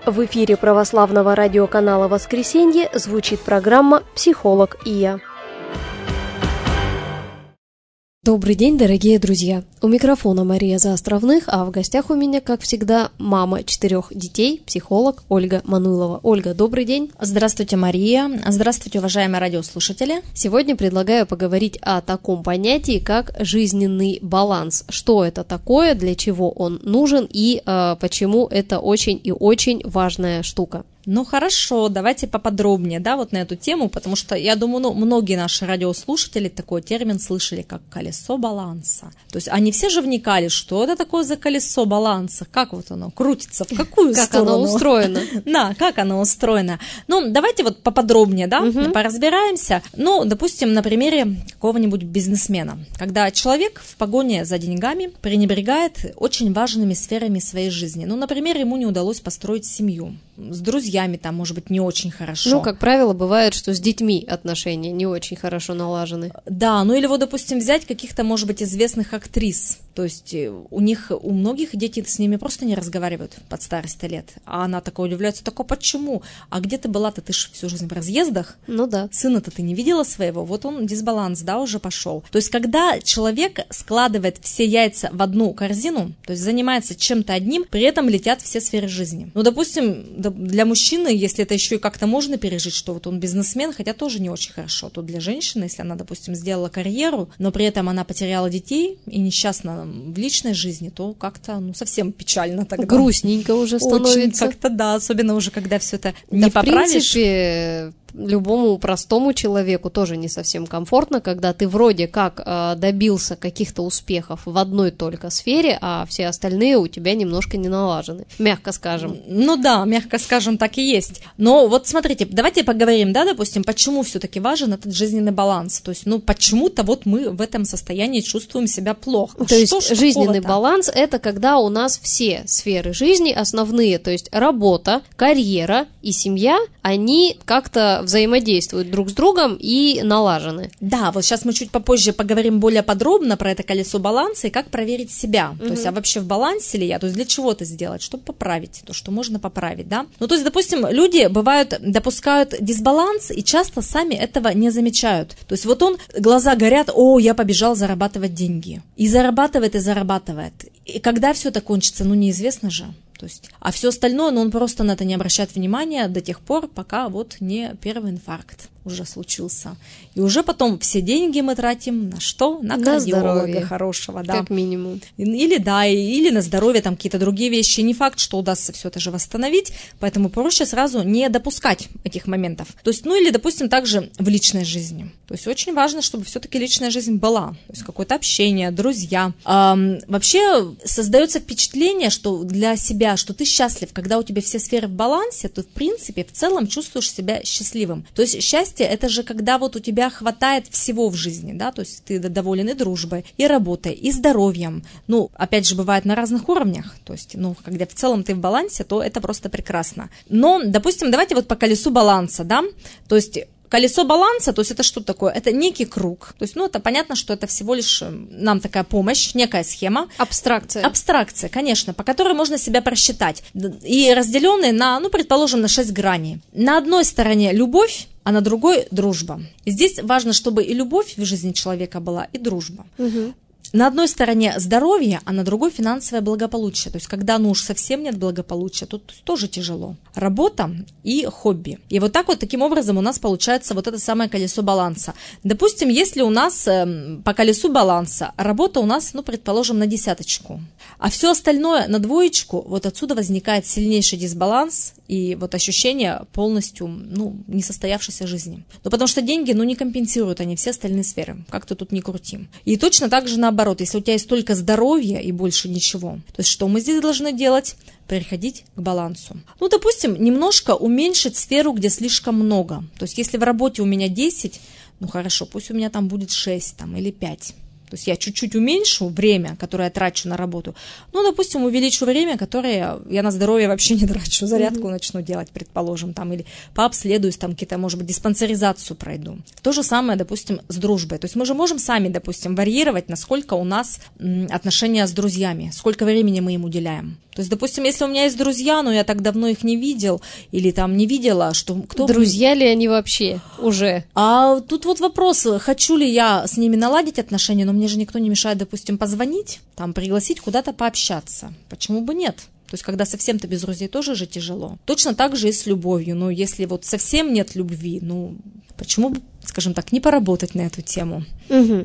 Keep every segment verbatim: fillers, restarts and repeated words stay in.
В эфире православного радиоканала «Воскресенье» звучит программа «Психолог и я». Добрый день, дорогие друзья! У микрофона Мария Заостровных, а в гостях у меня, как всегда, мама четырех детей, психолог Ольга Мануйлова. Ольга, добрый день! Здравствуйте, Мария! Здравствуйте, уважаемые радиослушатели! Сегодня предлагаю поговорить о таком понятии, как жизненный баланс. Что это такое, для чего он нужен и э, почему это очень и очень важная штука. Ну хорошо, давайте поподробнее, да, вот на эту тему, потому что я думаю, ну, многие наши радиослушатели такой термин слышали, как колесо баланса. То есть они все же вникали, что это такое за колесо баланса, как вот оно крутится, в какую как сторону. Как оно устроено. Да, как оно устроено. Ну, давайте вот поподробнее, да, угу. поразбираемся. Ну, допустим, на примере какого-нибудь бизнесмена, когда человек в погоне за деньгами пренебрегает очень важными сферами своей жизни. Ну, например, ему не удалось построить семью. С друзьями там, может быть, не очень хорошо. Ну, как правило, бывает, что с детьми отношения не очень хорошо налажены. Да, ну или вот, допустим, взять каких-то, может быть, известных актрис. То есть у них, у многих дети с ними просто не разговаривают под старость лет. А она такая удивляется, такое почему? А где ты была-то? Ты же всю жизнь в разъездах. Ну да. Сына-то ты не видела своего. Вот он дисбаланс, да, уже пошел. То есть когда человек складывает все яйца в одну корзину, то есть занимается чем-то одним, при этом летят все сферы жизни. Ну, допустим, для мужчины, если это еще и как-то можно пережить, что вот он бизнесмен, хотя тоже не очень хорошо, то для женщины, если она, допустим, сделала карьеру, но при этом она потеряла детей и несчастна в личной жизни, то как-то, ну, совсем печально тогда. Грустненько уже становится. Очень как-то, да, особенно уже, когда все это не да, поправишь. В принципе, любому простому человеку тоже не совсем комфортно, когда ты вроде как э, добился каких-то успехов в одной только сфере, а все остальные у тебя немножко не налажены, мягко скажем. Ну да, мягко скажем, так и есть. Но вот смотрите, давайте поговорим, да, допустим, почему все-таки важен этот жизненный баланс. То есть, ну, почему-то вот мы в этом состоянии чувствуем себя плохо. То есть жизненный баланс – это когда у нас все сферы жизни основные, то есть работа, карьера и семья, они как-то взаимодействуют друг с другом и налажены. Да, вот сейчас мы чуть попозже поговорим более подробно про это колесо баланса и как проверить себя. Угу. То есть, а вообще в балансе ли я? То есть, для чего это сделать? Чтобы поправить то, что можно поправить, да? Ну, то есть, допустим, люди бывают, допускают дисбаланс и часто сами этого не замечают. То есть, вот он, глаза горят, о, я побежал зарабатывать деньги. И зарабатывает, и зарабатывает. И когда все это кончится, ну, неизвестно же. То есть, а все остальное, ну, он просто на это не обращает внимания до тех пор, пока вот не первый инфаркт уже случился. И уже потом все деньги мы тратим на что? На, на кардиолога здоровье. Хорошего, да. Как минимум. Или, да, или на здоровье, там какие-то другие вещи. Не факт, что удастся все это же восстановить, поэтому проще сразу не допускать этих моментов. То есть, ну, или, допустим, также в личной жизни. То есть, очень важно, чтобы все-таки личная жизнь была. То есть, какое-то общение, друзья. Эм, вообще, создается впечатление, что для себя, что ты счастлив, когда у тебя все сферы в балансе, то, в принципе, в целом чувствуешь себя счастливым. То есть, счастье это же когда вот у тебя хватает всего в жизни, да, то есть ты доволен и дружбой, и работой, и здоровьем. Ну, опять же, бывает на разных уровнях, то есть, ну, когда в целом ты в балансе, то это просто прекрасно. Но, допустим, давайте вот по колесу баланса, да, то есть колесо баланса, то есть это что такое? Это некий круг. То есть, ну, это понятно, что это всего лишь нам такая помощь, некая схема. Абстракция. Абстракция, конечно, по которой можно себя просчитать. И разделенные на, ну, предположим, на шесть граней. На одной стороне любовь, а на другой дружба. И здесь важно, чтобы и любовь в жизни человека была, и дружба. Угу. На одной стороне здоровье, а на другой финансовое благополучие. То есть, когда ну уж совсем нет благополучия, тут тоже тяжело. Работа и хобби. И вот так вот, таким образом у нас получается вот это самое колесо баланса. Допустим, если у нас э, по колесу баланса работа у нас, ну, предположим, на десяточку, а все остальное на двоечку, вот отсюда возникает сильнейший дисбаланс и вот ощущение полностью, ну, несостоявшейся жизни. Ну, потому что деньги, ну, не компенсируют они все остальные сферы, как-то тут не крутим. И точно так же наоборот, если у тебя есть только здоровье и больше ничего, то есть что мы здесь должны делать? Переходить к балансу. Ну, допустим, немножко уменьшить сферу, где слишком много. То есть если в работе у меня десять, ну, хорошо, пусть у меня там будет шесть там, или пять. То есть я чуть-чуть уменьшу время, которое я трачу на работу, ну, допустим, увеличу время, которое я на здоровье вообще не трачу, зарядку mm-hmm. начну делать, предположим, там, или пообследуюсь, там, какие-то, может быть, диспансеризацию пройду. То же самое, допустим, с дружбой. То есть мы же можем сами, допустим, варьировать, насколько у нас м, отношения с друзьями, сколько времени мы им уделяем. То есть, допустим, если у меня есть друзья, но я так давно их не видел, или там не видела, что кто... Друзья ли они вообще уже? А тут вот вопрос, хочу ли я с ними наладить отношения, но мне же никто не мешает, допустим, позвонить, там, пригласить куда-то пообщаться. Почему бы нет? То есть, когда совсем-то без друзей тоже же тяжело. Точно так же и с любовью. Но если вот совсем нет любви, ну, почему бы, скажем так, не поработать на эту тему? Угу.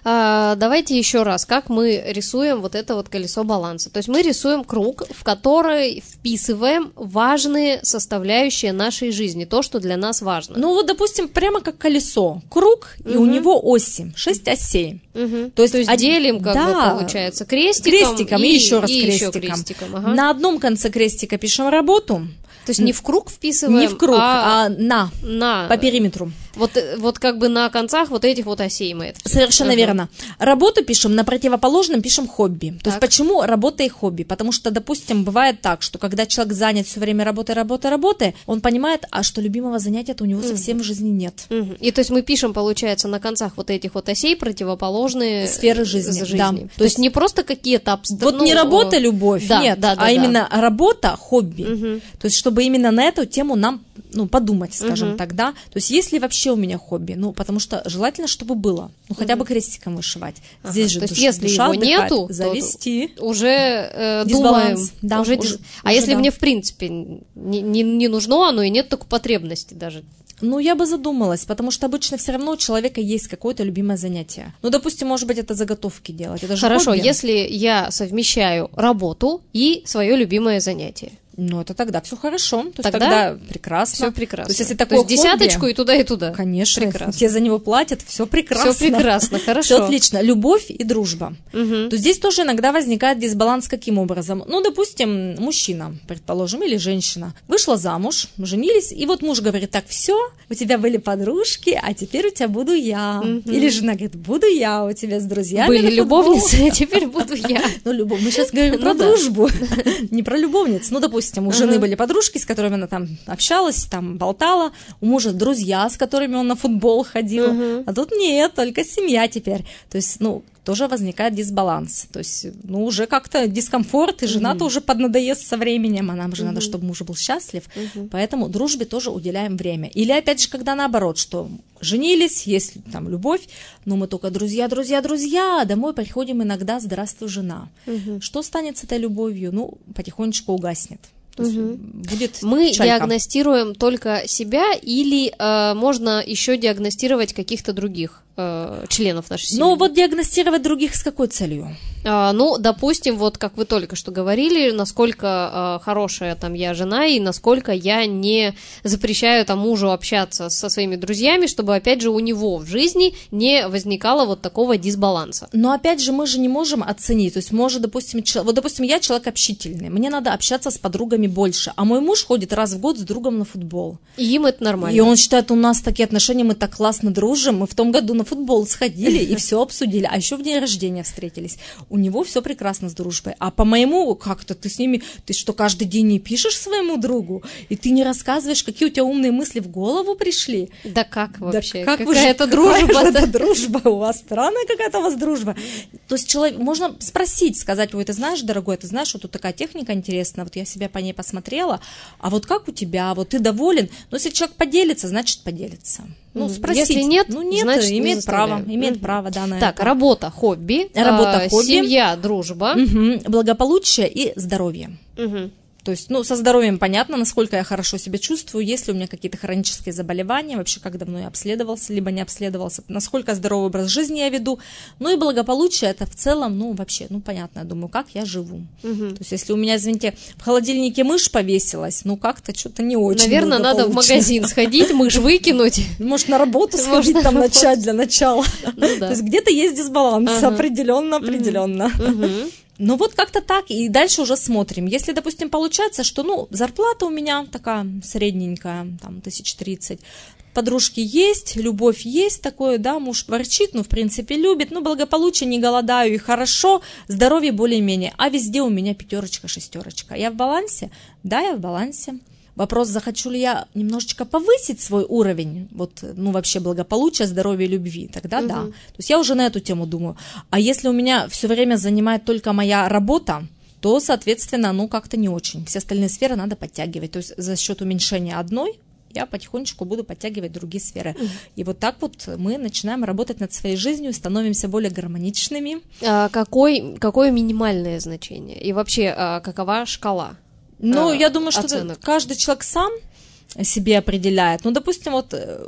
А, давайте еще раз, как мы рисуем вот это вот колесо баланса. То есть мы рисуем круг, в который вписываем важные составляющие нашей жизни, то, что для нас важно. Ну вот, допустим, прямо как колесо. Круг, угу. и у него оси, шесть осей. Угу. То есть, То есть од... делим, как да, бы, получается, крестиком, крестиком и, и еще раз и крестиком. Еще крестиком. Ага. На одном конце крестика пишем работу. То есть не в круг вписываем, не в круг, а, а на, на, по периметру. Вот, вот как бы на концах вот этих вот осей мы это. Совершенно uh-huh. верно. Работу пишем, на противоположном пишем хобби. То так. есть почему работа и хобби? Потому что, допустим, бывает так, что когда человек занят все время работой, работой, работой, он понимает, а что любимого занятия-то у него uh-huh. совсем в жизни нет. Uh-huh. И то есть мы пишем, получается, на концах вот этих вот осей противоположные сферы жизни. жизни. Да. То, то есть не просто какие-то обстоятельства. Вот ну, не работа, любовь, да, нет, да, да, а да. именно работа, хобби. Uh-huh. То есть чтобы именно на эту тему нам ну, подумать, скажем uh-huh. так, да. То есть есть ли вообще у меня хобби? Ну, потому что желательно, чтобы было. Ну, хотя uh-huh. бы крестиком вышивать. Ага. Здесь же то есть, душа, если душа его отдыхает. нету, завести. То уже э, дисбаланс. думаем. Да, уже уже, дис... А уже, если да. мне, в принципе, не, не, не нужно оно и нет такой потребности даже? Ну, я бы задумалась, потому что обычно все равно у человека есть какое-то любимое занятие. Ну, допустим, может быть, это заготовки делать. Это же Хорошо, хобби. Если я совмещаю работу и свое любимое занятие. Ну, это тогда все хорошо. То тогда, есть тогда прекрасно. Все прекрасно. То есть, если такое То есть десяточку хобби, и туда, и туда. Конечно. Прекрасно. Тебе за него платят, все прекрасно. Все прекрасно, хорошо. Все отлично. Любовь и дружба. Угу. То здесь тоже иногда возникает дисбаланс каким образом? Ну, допустим, мужчина, предположим, или женщина вышла замуж, женились, и вот муж говорит, так, все, у тебя были подружки, а теперь у тебя буду я. Угу. Или жена говорит, буду я, у тебя с друзьями. Были любовницы, а теперь буду я. Ну, любовь. Мы сейчас говорим про дружбу, не про любовниц. Ну, допустим, у жены были подружки, с которыми она там общалась, там болтала, у мужа друзья, с которыми он на футбол ходил, uh-huh. а тут нет, только семья теперь. То есть, ну, тоже возникает дисбаланс. То есть, ну, уже как-то дискомфорт, и жена-то uh-huh. уже поднадоест со временем, а нам же uh-huh. надо, чтобы муж был счастлив. Uh-huh. Поэтому дружбе тоже уделяем время. Или, опять же, когда наоборот, что женились, есть там любовь, но мы только друзья, друзья, друзья, домой приходим иногда, здравствуй, жена. Uh-huh. Что станет с этой любовью? Ну, потихонечку угаснет. Угу. Будет Мы чайка. Диагностируем только себя или э, можно еще диагностировать каких-то других э, членов нашей семьи? Ну вот диагностировать других с какой целью? А, ну, допустим, вот как вы только что говорили, насколько э, хорошая там я жена и насколько я не запрещаю там мужу общаться со своими друзьями, чтобы опять же у него в жизни не возникало вот такого дисбаланса. Но опять же мы же не можем оценить, то есть может, допустим, чел... вот допустим я человек общительный, мне надо общаться с подругами больше, а мой муж ходит раз в год с другом на футбол. И им это нормально. И он считает, у нас такие отношения, мы так классно дружим, мы в том году на футбол сходили и все обсудили, а еще в день рождения встретились. У него все прекрасно с дружбой. А по моему, как-то ты с ними, ты что, каждый день не пишешь своему другу? И ты не рассказываешь, какие у тебя умные мысли в голову пришли? Да как вообще? Да как какая-то дружба? Какая дружба у вас? Странная какая-то у вас дружба. То есть человек, можно спросить, сказать, ой, ты знаешь, дорогой, ты знаешь, вот тут такая техника интересная, вот я себя по ней посмотрела, а вот как у тебя, вот ты доволен? Но если человек поделится, значит поделится. Ну, спросить. Если нет, ну, нет, значит, имеет не право, имеет угу. право, да, на так, это. работа, хобби, Работа, э, хобби, семья, дружба, угу. благополучие и здоровье. Угу. То есть, ну, со здоровьем понятно, насколько я хорошо себя чувствую, есть ли у меня какие-то хронические заболевания, вообще как давно я обследовался, либо не обследовался, насколько здоровый образ жизни я веду. Ну и благополучие, это в целом, ну, вообще, ну, понятно, я думаю, как я живу. Угу. То есть, если у меня, извините, в холодильнике мышь повесилась, ну, как-то что-то не очень. Наверное, надо в магазин сходить, мышь выкинуть. Может, на работу сходить, там начать для начала. То есть, где-то есть дисбаланс, определенно, определенно. Ну вот как-то так, и дальше уже смотрим. Если, допустим, получается, что, ну, зарплата у меня такая средненькая, там, тысяч тридцать, подружки есть, любовь есть такое, да, муж ворчит, ну, в принципе, любит, ну, благополучие, не голодаю, и хорошо, здоровье более-менее, а везде у меня пятерочка, шестерочка. Я в балансе? Да, я в балансе. Вопрос, захочу ли я немножечко повысить свой уровень, вот, ну, вообще благополучия, здоровья, любви, тогда угу. да. То есть я уже на эту тему думаю. А если у меня все время занимает только моя работа, то, соответственно, ну, как-то не очень. Все остальные сферы надо подтягивать. То есть за счет уменьшения одной я потихонечку буду подтягивать другие сферы. Угу. И вот так вот мы начинаем работать над своей жизнью, становимся более гармоничными. А какой, какое минимальное значение? И вообще, а какова шкала? Ну, а, я думаю, что это каждый человек сам себе определяет. Ну, допустим, вот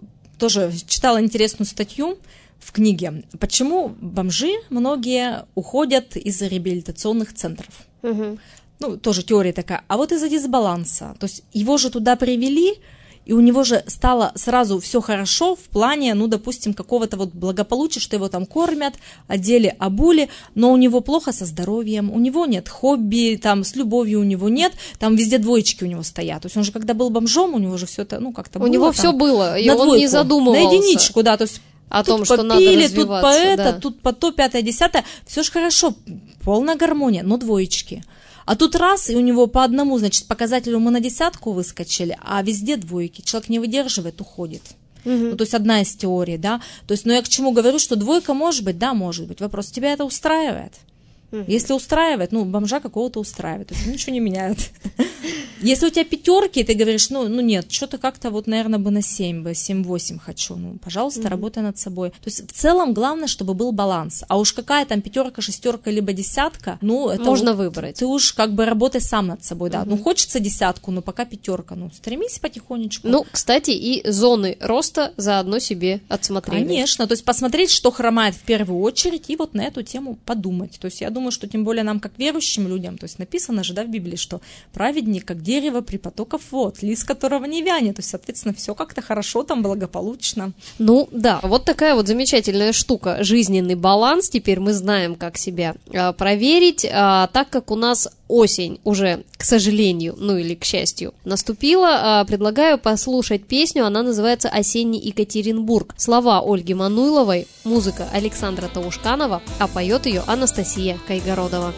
тоже читала интересную статью в книге, почему бомжи многие уходят из реабилитационных центров. Угу. Ну, тоже теория такая. А вот из-за дисбаланса. То есть его же туда привели, и у него же стало сразу все хорошо в плане, ну, допустим, какого-то вот благополучия, что его там кормят, одели, обули, но у него плохо со здоровьем, у него нет хобби, там с любовью у него нет, там везде двоечки у него стоят. То есть он же, когда был бомжом, у него же все это, ну, как-то было. У него там, все было, и он двойку, не задумывался. На единичку, да, то есть о тут том, что попили, надо тут по это, да. тут по то, пятое, десятое, все же хорошо, полная гармония, но двоечки. А тут раз, и у него по одному, значит, показателю мы на десятку выскочили, а везде двойки. Человек не выдерживает, уходит. Угу. Ну, то есть одна из теорий, да. То есть, но я к чему говорю, что двойка может быть, да, может быть. Вопрос, тебя это устраивает? Угу. Если устраивает, ну, бомжа какого-то устраивает, то есть ничего не меняет. Если у тебя пятерки, ты говоришь, ну, ну нет, что-то как-то вот, наверное, бы на семь, бы семь-восемь хочу, ну, пожалуйста, mm-hmm. работай над собой. То есть в целом главное, чтобы был баланс. А уж какая там пятерка, шестерка, либо десятка, ну, это можно вот, выбрать. Ты уж как бы работай сам над собой, да. Mm-hmm. Ну, хочется десятку, но пока пятерка, ну, стремись потихонечку. Ну, кстати, и зоны роста заодно себе отсмотрели. Конечно, то есть посмотреть, что хромает в первую очередь, и вот на эту тему подумать. То есть я думаю, что тем более нам, как верующим людям, то есть написано же, да, в Библии, что праведник, как дерево при потоках вод, лист которого не вянет. То есть, соответственно, все как-то хорошо там, благополучно. Ну, да, вот такая вот замечательная штука, жизненный баланс. Теперь мы знаем, как себя а, проверить. А, так как у нас осень уже, к сожалению, ну или к счастью, наступила, а, предлагаю послушать песню. Она называется «Осенний Екатеринбург». Слова Ольги Мануйловой, музыка Александра Таушканова, а поет ее Анастасия Кайгородова.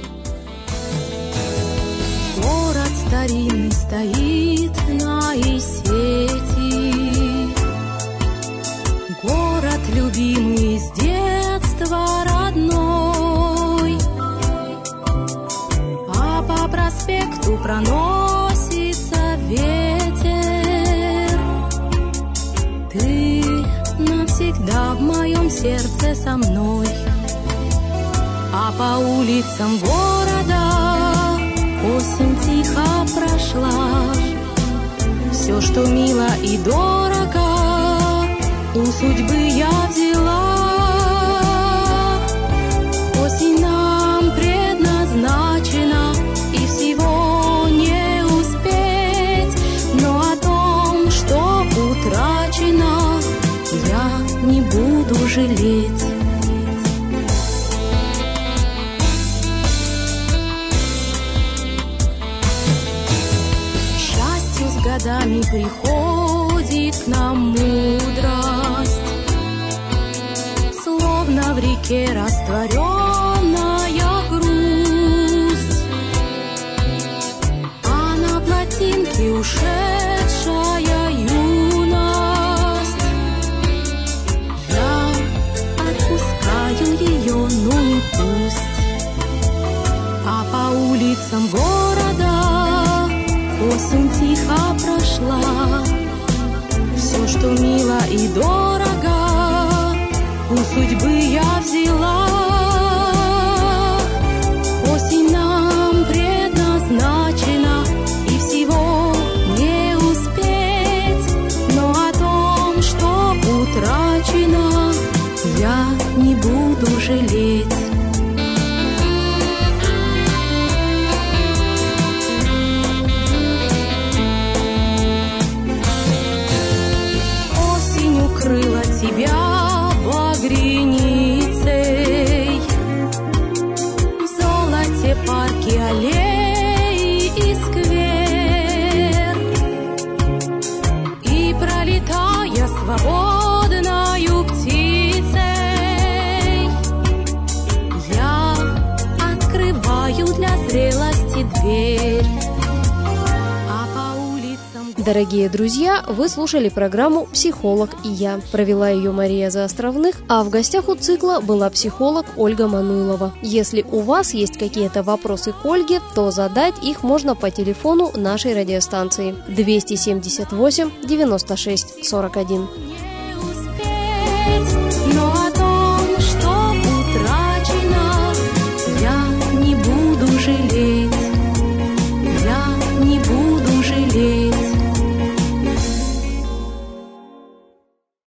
Город старинный стоит на Исети, город любимый с детства родной, а по проспекту проносится ветер. Ты навсегда в моем сердце со мной, а по улицам города осень тихо прошла. Все, что мило и дорого, у судьбы я взяла. Осень нам предназначена, и всего не успеть. Но о том, что утрачено, я не буду жалеть. Годами приходит к нам мудрость, словно в реке растворенная грусть, а на плотинке ушедшая юность. Я отпускаю ее, ну и пусть, а по улицам города осень тихо прошла. Все, что мило и дорого, у судьбы я взяла. Осень нам предназначена, и всего не успеть. Но о том, что утрачено, я не буду жалеть. Укрыла тебя багряницей, в золоте парки, аллеи и сквер. И пролетая свободною птицей. Я открываю для зрелости дверь. Дорогие друзья, вы слушали программу «Психолог и я». Провела ее Мария Заостровных, а в гостях у цикла была психолог Ольга Мануйлова. Если у вас есть какие-то вопросы к Ольге, то задать их можно по телефону нашей радиостанции двести семьдесят восемь девяносто шесть сорок один. Не успеть